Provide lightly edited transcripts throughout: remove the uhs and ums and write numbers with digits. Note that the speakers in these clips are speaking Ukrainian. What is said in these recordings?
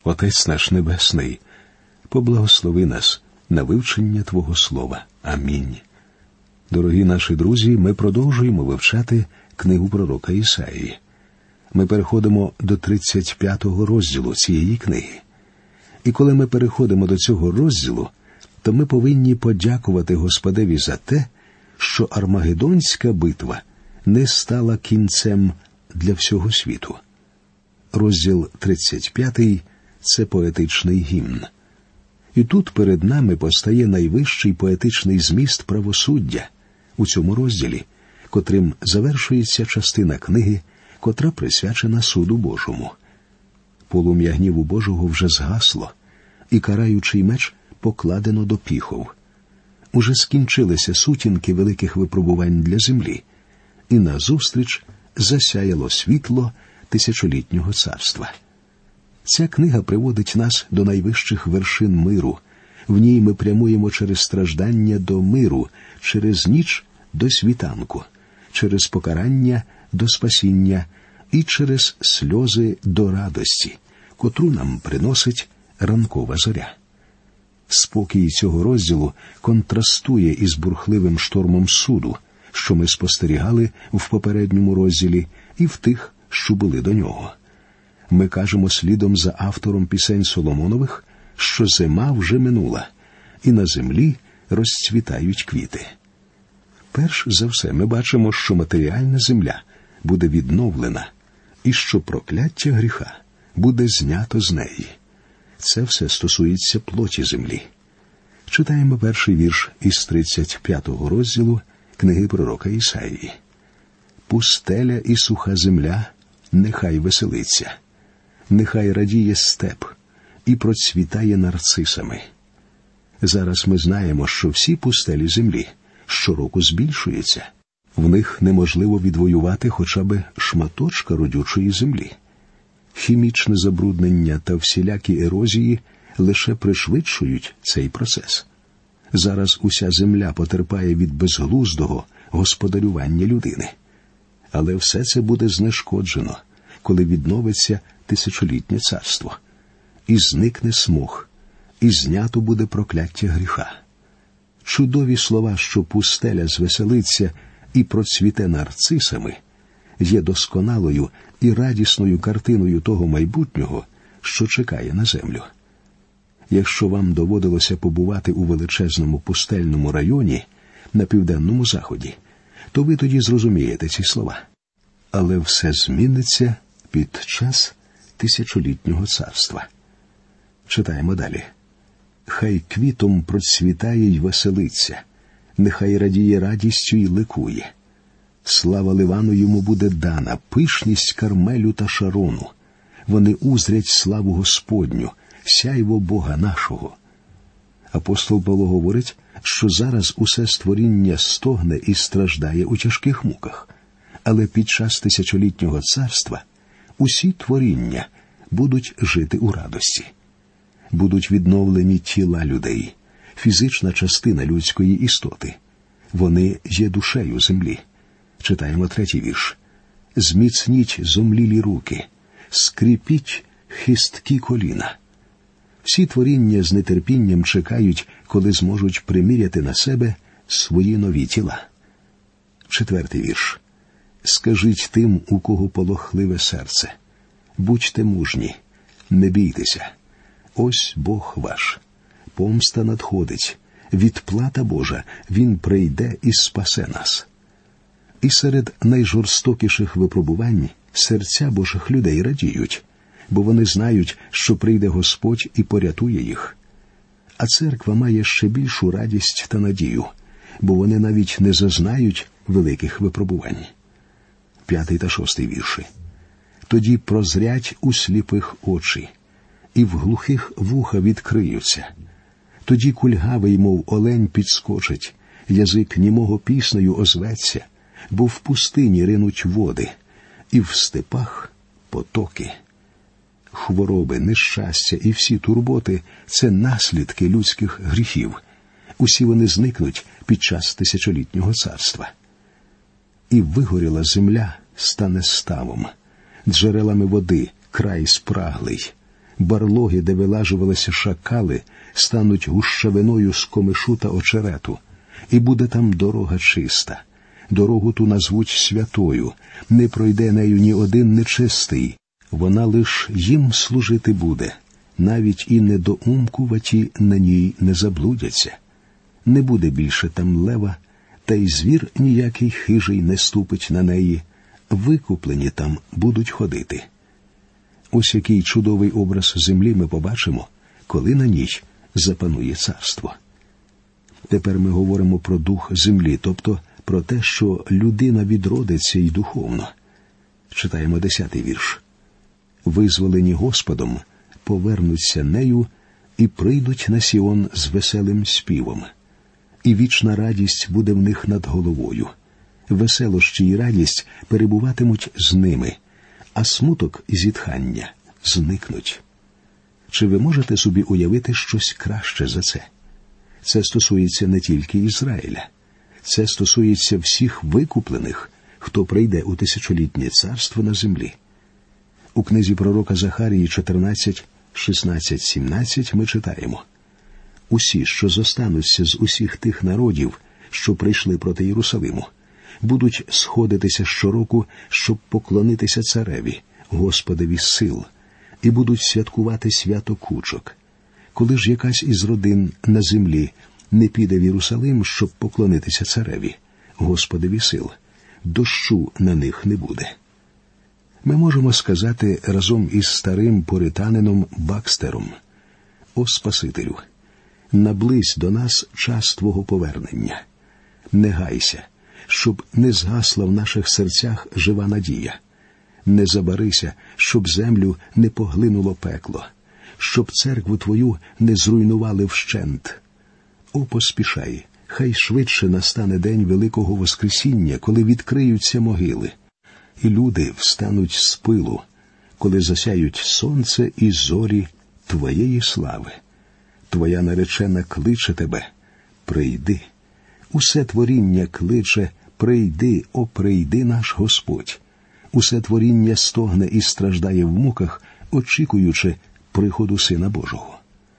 Отець наш Небесний, поблагослови нас на вивчення Твого Слова. Амінь. Дорогі наші друзі, ми продовжуємо вивчати книгу пророка Ісаї. Ми переходимо до 35-го розділу цієї книги. І коли ми переходимо до цього розділу, то ми повинні подякувати Господеві за те, що Армагеддонська битва не стала кінцем для всього світу. Розділ 35 – це поетичний гімн. І тут перед нами постає найвищий поетичний зміст правосуддя у цьому розділі, котрим завершується частина книги, котра присвячена суду Божому. Полум'я гніву Божого вже згасло, і караючий меч покладено до піхов. Уже скінчилися сутінки великих випробувань для землі, і назустріч засяяло світло тисячолітнього царства. Ця книга приводить нас до найвищих вершин миру. В ній ми прямуємо через страждання до миру, через ніч до світанку, через покарання до спасіння і через сльози до радості, котру нам приносить ранкова зоря. Спокій цього розділу контрастує із бурхливим штормом суду, що ми спостерігали в попередньому розділі і в тих, що були до нього. Ми кажемо слідом за автором пісень Соломонових, що зима вже минула, і на землі розцвітають квіти. Перш за все ми бачимо, що матеріальна земля буде відновлена, і що прокляття гріха буде знято з неї. Це все стосується плоті землі. Читаємо перший вірш із 35-го розділу книги пророка Ісаї. «Пустеля і суха земля нехай веселиться, нехай радіє степ і процвітає нарцисами». Зараз ми знаємо, що всі пустелі землі щороку збільшуються. В них неможливо відвоювати хоча б шматочка родючої землі. Хімічне забруднення та всілякі ерозії лише пришвидшують цей процес. Зараз уся земля потерпає від безглуздого господарювання людини. Але все це буде знешкоджено, коли відновиться тисячолітнє царство. І зникне смог, і знято буде прокляття гріха. Чудові слова, що пустеля звеселиться і процвіте нарцисами, є досконалою і радісною картиною того майбутнього, що чекає на землю. Якщо вам доводилося побувати у величезному пустельному районі на південному заході, то ви тоді зрозумієте ці слова. Але все зміниться під час тисячолітнього царства. Читаємо далі. «Хай квітом процвітає й веселиться, нехай радіє радістю й ликує. Слава Ливану йому буде дана, пишність Кармелю та Шарону. Вони узрять славу Господню, сяйво Бога нашого». Апостол Павло говорить, що зараз усе створіння стогне і страждає у тяжких муках. Але під час тисячолітнього царства усі творіння будуть жити у радості. Будуть відновлені тіла людей, фізична частина людської істоти. Вони є душею землі. Читаємо 3-й вірш. «Зміцніть зомлілі руки, скріпіть хисткі коліна». Всі творіння з нетерпінням чекають, коли зможуть приміряти на себе свої нові тіла. 4-й вірш. «Скажіть тим, у кого полохливе серце, будьте мужні, не бійтеся. Ось Бог ваш. Помста надходить, відплата Божа, Він прийде і спасе нас». І серед найжорстокіших випробувань серця Божих людей радіють, бо вони знають, що прийде Господь і порятує їх. А церква має ще більшу радість та надію, бо вони навіть не зазнають великих випробувань. 5 та 6 вірші. «Тоді прозрять у сліпих очі, і в глухих вуха відкриються. Тоді кульгавий, мов олень, підскочить, язик німого піснею озветься, бо в пустині ринуть води, і в степах потоки». Хвороби, нещастя і всі турботи – це наслідки людських гріхів. Усі вони зникнуть під час тисячолітнього царства. «І вигоріла земля стане ставом, джерелами води край спраглий, Барлоги, де вилажувалися шакали, стануть гущавиною з комишу та очерету. І буде там дорога чиста. Дорогу ту назвуть святою, не пройде нею ні один нечистий. Вона лиш їм служити буде, навіть і недоумкуваті на ній не заблудяться. Не буде більше там лева, та й звір ніякий хижий не ступить на неї. Викуплені там будуть ходити. Ось який чудовий образ землі ми побачимо, коли на ній запанує царство. Тепер ми говоримо про дух землі, тобто про те, що людина відродиться й духовно. Читаємо 10-й вірш. «Визволені Господом повернуться нею і прийдуть на Сіон з веселим співом. І вічна радість буде в них над головою. Веселощі й радість перебуватимуть з ними, а смуток і зітхання зникнуть». Чи ви можете собі уявити щось краще за це? Це стосується не тільки Ізраїля. Це стосується всіх викуплених, хто прийде у тисячолітнє царство на землі. У книзі пророка Захарії 14, 16, 17 ми читаємо: «Усі, що зостануться з усіх тих народів, що прийшли проти Єрусалиму, будуть сходитися щороку, щоб поклонитися цареві, Господеві сил, і будуть святкувати свято кучок. Коли ж якась із родин на землі не піде в Єрусалим, щоб поклонитися цареві, Господеві сил, дощу на них не буде». Ми можемо сказати разом із старим пуританином Бакстером: «О Спасителю, наблизь до нас час Твого повернення. Не гайся, щоб не згасла в наших серцях жива надія. Не забарися, щоб землю не поглинуло пекло, щоб церкву Твою не зруйнували вщент. О, поспішай, хай швидше настане день Великого Воскресіння, коли відкриються могили, і люди встануть з пилу, коли засяють сонце і зорі Твоєї слави. Твоя наречена кличе Тебе: прийди. Усе творіння кличе: прийди, о прийди наш Господь. Усе творіння стогне і страждає в муках, очікуючи приходу Сина Божого».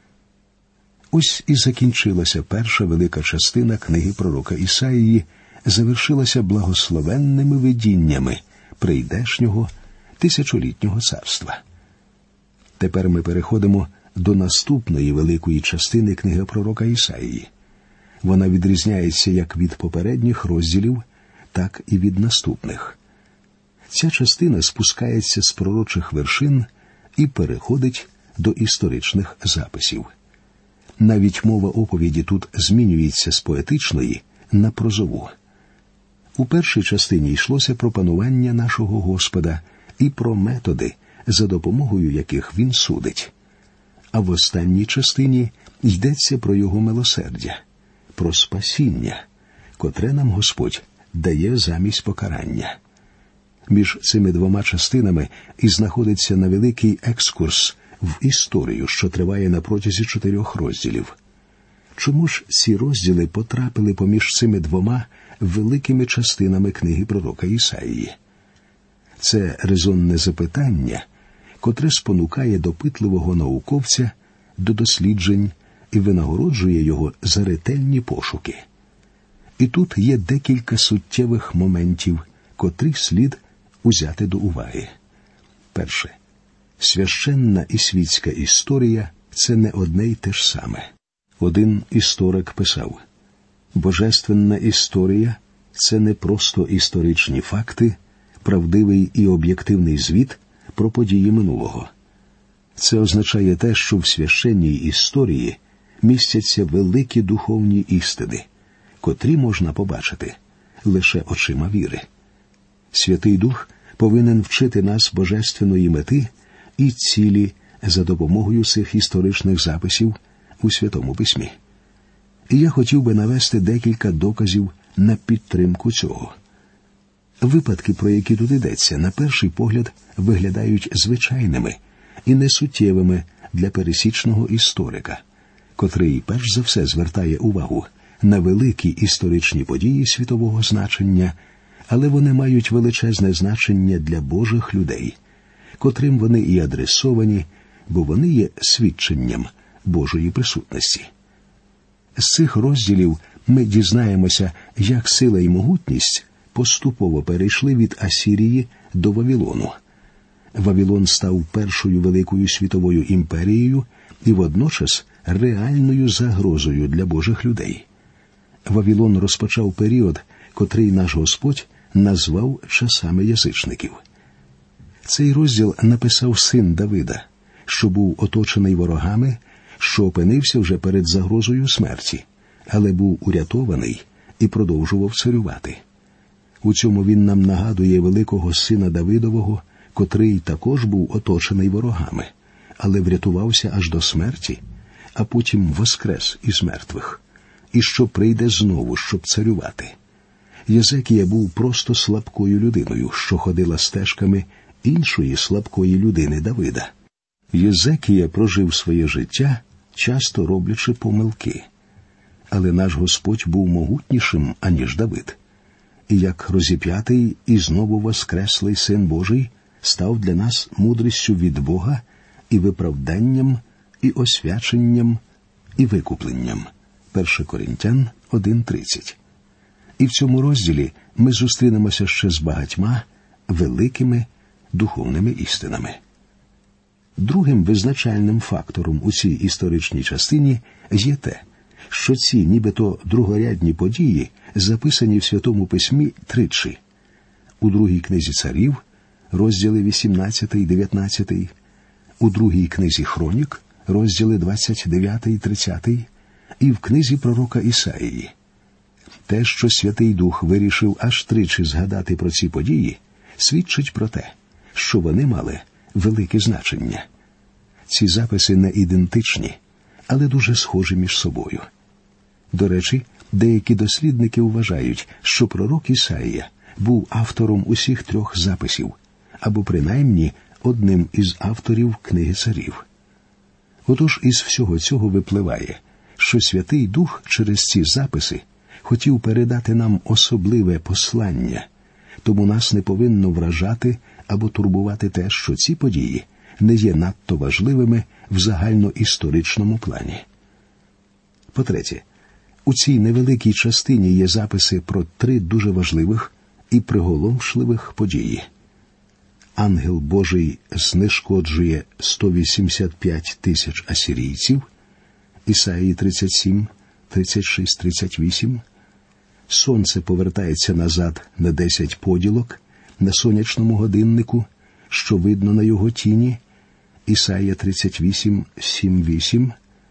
Ось і закінчилася перша велика частина книги пророка Ісаїї, завершилася благословенними видіннями прийдешнього тисячолітнього царства. Тепер ми переходимо до наступної великої частини книги пророка Ісаїї. Вона відрізняється як від попередніх розділів, так і від наступних. Ця частина спускається з пророчих вершин і переходить до історичних записів. Навіть мова оповіді тут змінюється з поетичної на прозову. У першій частині йшлося про панування нашого Господа і про методи, за допомогою яких Він судить. А в останній частині йдеться про Його милосердя, про спасіння, котре нам Господь дає замість покарання. Між цими двома частинами і знаходиться невеликий екскурс в історію, що триває на протязі 4 розділів. Чому ж ці розділи потрапили поміж цими двома великими частинами книги пророка Ісаїї? Це резонне запитання, котре спонукає допитливого науковця до досліджень і винагороджує його за ретельні пошуки. І тут є декілька суттєвих моментів, котрі слід узяти до уваги. Перше. Священна і світська історія – це не одне й те ж саме. Один історик писав: «Божественна історія – це не просто історичні факти, правдивий і об'єктивний звіт про події минулого. Це означає те, що в священній історії містяться великі духовні істини, котрі можна побачити лише очима віри. Святий Дух повинен вчити нас божественної мети і цілі за допомогою цих історичних записів у Святому Письмі. І я хотів би навести декілька доказів на підтримку цього. Випадки, про які тут йдеться, на перший погляд виглядають звичайними і несуттєвими для пересічного історика, котрий перш за все звертає увагу на великі історичні події світового значення, але вони мають величезне значення для Божих людей, котрим вони і адресовані, бо вони є свідченням Божої присутності. З цих розділів ми дізнаємося, як сила і могутність поступово перейшли від Асірії до Вавилону. Вавилон став першою великою світовою імперією і водночас реальною загрозою для Божих людей. Вавилон розпочав період, котрий наш Господь назвав часами язичників. Цей розділ написав син Давида, що був оточений ворогами, що опинився вже перед загрозою смерті, але був урятований і продовжував царювати. У цьому він нам нагадує великого сина Давидового, котрий також був оточений ворогами, але врятувався аж до смерті, а потім воскрес із мертвих, і що прийде знову, щоб царювати. Єзекія був просто слабкою людиною, що ходила стежками іншої слабкої людини Давида. Єзекія прожив своє життя, часто роблячи помилки. Але наш Господь був могутнішим, аніж Давид. І як розіп'ятий і знову воскреслий Син Божий став для нас мудрістю від Бога і виправданням, і освяченням, і викупленням. 1 Коринтян 1:30. І в цьому розділі ми зустрінемося ще з багатьма великими духовними істинами. Другим визначальним фактором у цій історичній частині є те, що ці нібито другорядні події записані в Святому Письмі тричі. У другій книзі царів, розділи 18-19, у другій книзі хронік, розділи 29-30, і в книзі пророка Ісаїї. Те, що Святий Дух вирішив аж тричі згадати про ці події, свідчить про те, що вони мали велике значення. Ці записи не ідентичні, але дуже схожі між собою. До речі, деякі дослідники вважають, що пророк Ісаїя був автором усіх трьох записів, або принаймні одним із авторів книги царів. Отож, із всього цього випливає, що Святий Дух через ці записи хотів передати нам особливе послання, тому нас не повинно вражати або турбувати те, що ці події не є надто важливими в загальноісторичному плані. По-третє, у цій невеликій частині є записи про три дуже важливих і приголомшливих події. Ангел Божий знешкоджує 185 тисяч асирійців, Ісаїї 37, 36, 38. Сонце повертається назад на 10 поділок на сонячному годиннику, що видно на його тіні, Ісаїя 38, 7, 8.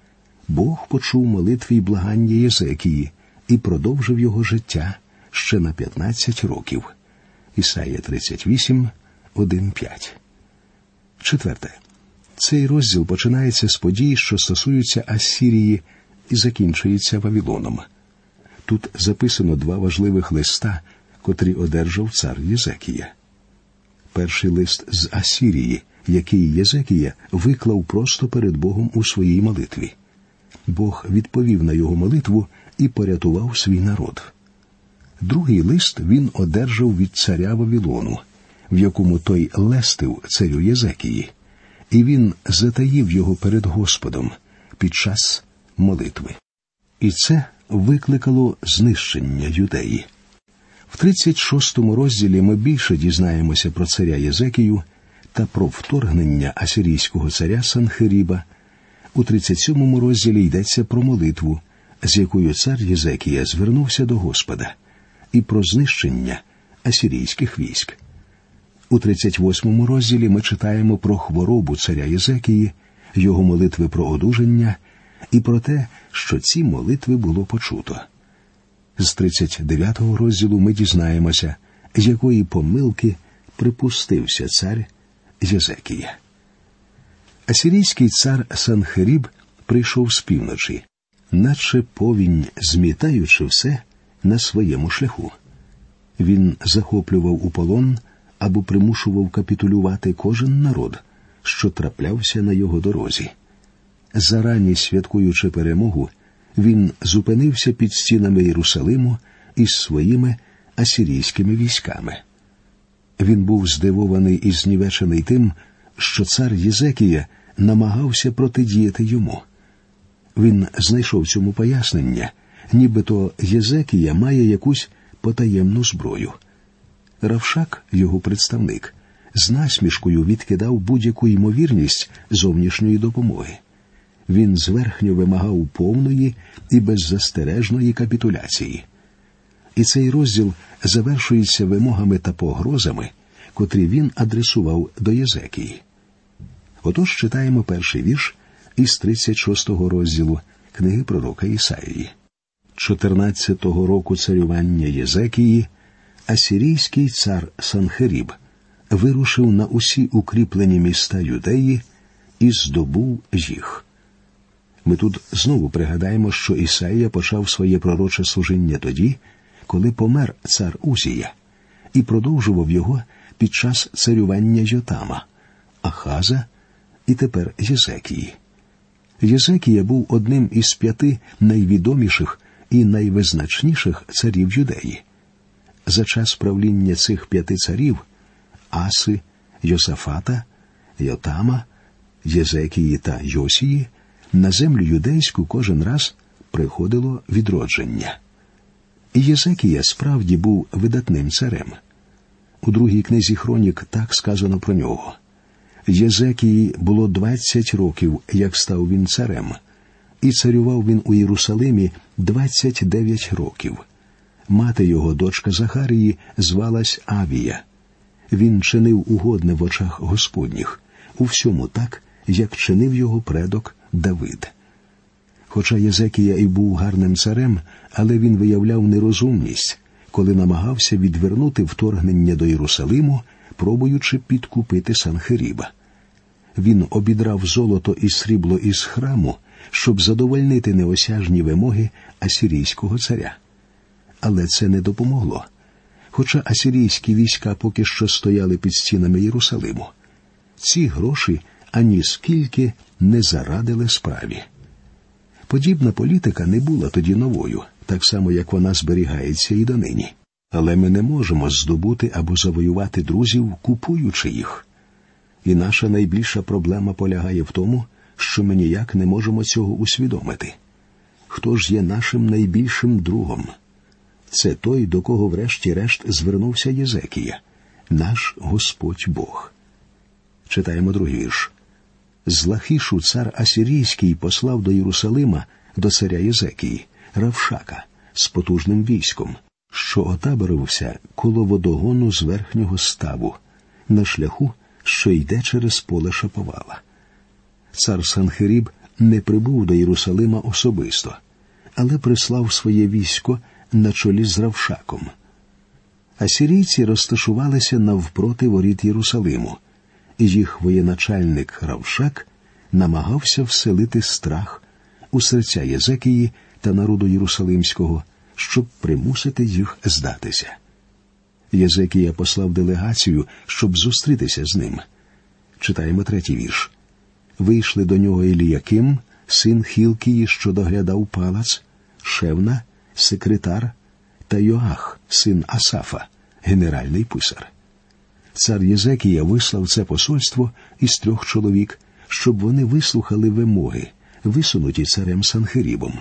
Бог почув молитви й благання Єзекії і продовжив його життя ще на 15 років. Ісаїя 38, 1, 5. Четверте. Цей розділ починається з подій, що стосуються Асірії, і закінчується Вавилоном. Тут записано два важливих листа, котрі одержав цар Єзекія. Перший лист з Асірії, який Єзекія виклав просто перед Богом у своїй молитві. Бог відповів на його молитву і порятував свій народ. Другий лист він одержав від царя Вавилону, в якому той лестив царю Єзекії, і він затаїв його перед Господом під час молитви. І це викликало знищення Юдеї. В 36-му розділі ми більше дізнаємося про царя Єзекію та про вторгнення асирійського царя Санхеріба. У 37-му розділі йдеться про молитву, з якою цар Єзекія звернувся до Господа, і про знищення асирійських військ. У 38-му розділі ми читаємо про хворобу царя Єзекії, його молитви про одужання і про те, що ці молитви було почуто. З 39-го розділу ми дізнаємося, з якої помилки припустився цар Єзекія. Асирійський цар Санхеріб прийшов з півночі, наче повінь змітаючи все на своєму шляху. Він захоплював у полон або примушував капітулювати кожен народ, що траплявся на його дорозі. Зарані святкуючи перемогу, він зупинився під стінами Єрусалиму із своїми асирійськими військами. Він був здивований і знівечений тим, що цар Єзекія намагався протидіяти йому. Він знайшов цьому пояснення, нібито Єзекія має якусь потаємну зброю. Равшак, його представник, з насмішкою відкидав будь-яку ймовірність зовнішньої допомоги. Він зверхньо вимагав повної і беззастережної капітуляції. І цей розділ завершується вимогами та погрозами, котрі він адресував до Єзекії. Отож читаємо перший вірш із 36-го розділу книги пророка Ісаїї. 14-го року царювання Єзекії асирійський цар Санхеріб вирушив на усі укріплені міста Юдеї і здобув їх. Ми тут знову пригадаємо, що Ісаїя почав своє пророче служіння тоді, коли помер цар Узія, і продовжував його під час царювання Йотама, Ахаза і тепер Єзекії. Єзекія був одним із 5 найвідоміших і найвизначніших царів Юдеї. За час правління цих 5 царів – Аси, Йосафата, Йотама, Єзекії та Йосії – на землю юдейську кожен раз приходило відродження. І Єзекія справді був видатним царем. У 2-й книзі Хронік так сказано про нього. Єзекії було 20 років, як став він царем, і царював він у Єрусалимі 29 років. Мати його, дочка Захарії, звалась Авія. Він чинив угодне в очах Господніх, у всьому так, як чинив його предок Давид. Хоча Єзекія і був гарним царем, але він виявляв нерозумність, коли намагався відвернути вторгнення до Єрусалиму, пробуючи підкупити Санхеріба. Він обідрав золото і срібло із храму, щоб задовольнити неосяжні вимоги асирійського царя. Але це не допомогло. Хоча асирійські війська поки що стояли під стінами Єрусалиму, ці гроші ані скільки не зарадили справі. Подібна політика не була тоді новою, так само, як вона зберігається і донині. Але ми не можемо здобути або завоювати друзів, купуючи їх. І наша найбільша проблема полягає в тому, що ми ніяк не можемо цього усвідомити. Хто ж є нашим найбільшим другом? Це той, до кого врешті-решт звернувся Єзекія, наш Господь Бог. Читаємо 2-й вірш. З Лахішу цар Асирійський послав до Єрусалима, до царя Єзекії, Равшака, з потужним військом, що отаборився коло водогону з верхнього ставу, на шляху, що йде через поле Шаповала. Цар Санхеріб не прибув до Єрусалима особисто, але прислав своє військо на чолі з Равшаком. Асирійці розташувалися навпроти воріт Єрусалиму, і їх воєначальник Равшак намагався вселити страх у серця Єзекії та народу Єрусалимського, щоб примусити їх здатися. Єзекія послав делегацію, щоб зустрітися з ним. Читаємо 3-й вірш. Вийшли до нього Еліяким, син Хілкії, що доглядав палац, Шевна, секретар, та Йоах, син Асафа, генеральний писар. Цар Єзекія вислав це посольство із 3 чоловік, щоб вони вислухали вимоги, висунуті царем Санхерібом.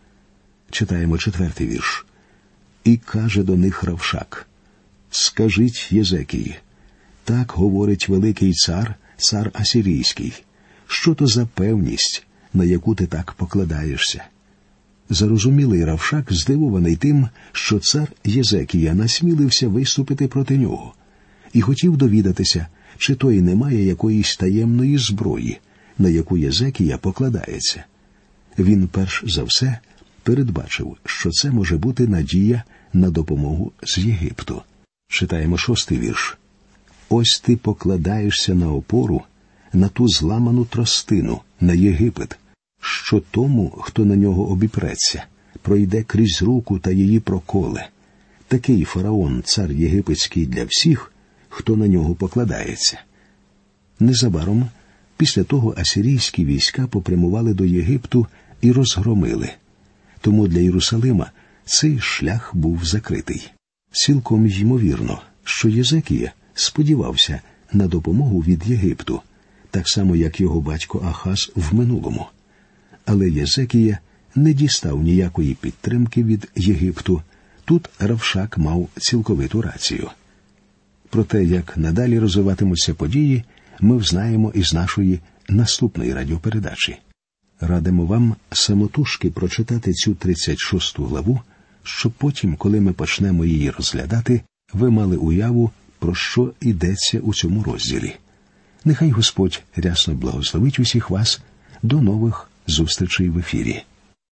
Читаємо 4-й вірш. І каже до них Равшак: «Скажіть Єзекії, так говорить великий цар, цар Асирійський, що то за певність, на яку ти так покладаєшся?» Зарозумілий Равшак здивований тим, що цар Єзекія насмілився виступити проти нього, і хотів довідатися, чи той не має якоїсь таємної зброї, на яку Єзекія покладається. Він перш за все передбачив, що це може бути надія на допомогу з Єгипту. Читаємо 6-й вірш. «Ось ти покладаєшся на опору, на ту зламану тростину, на Єгипет, що тому, хто на нього обіпреться, пройде крізь руку та її проколе. Такий фараон, цар єгипетський для всіх, хто на нього покладається». Незабаром, після того асирійські війська попрямували до Єгипту і розгромили. Тому для Єрусалима цей шлях був закритий. Цілком ймовірно, що Єзекія сподівався на допомогу від Єгипту, так само, як його батько Ахаз в минулому. Але Єзекія не дістав ніякої підтримки від Єгипту. Тут Равшак мав цілковиту рацію. Про те, як надалі розвиватимуться події, ми взнаємо із нашої наступної радіопередачі. Радимо вам самотужки прочитати цю 36-ту главу, щоб потім, коли ми почнемо її розглядати, ви мали уяву, про що йдеться у цьому розділі. Нехай Господь рясно благословить усіх вас. До нових зустрічей в ефірі.